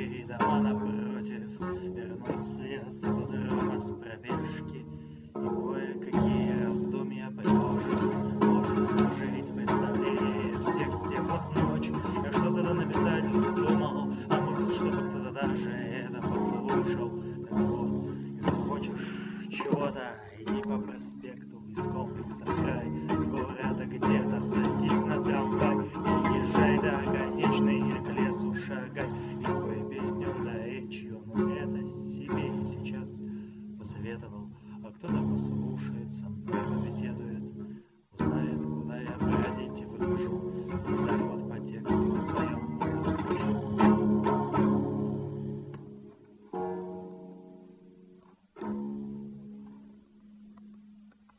жилые дома напротив. Вернулся я с ипподрома с пробежки, и кое-какие раздумья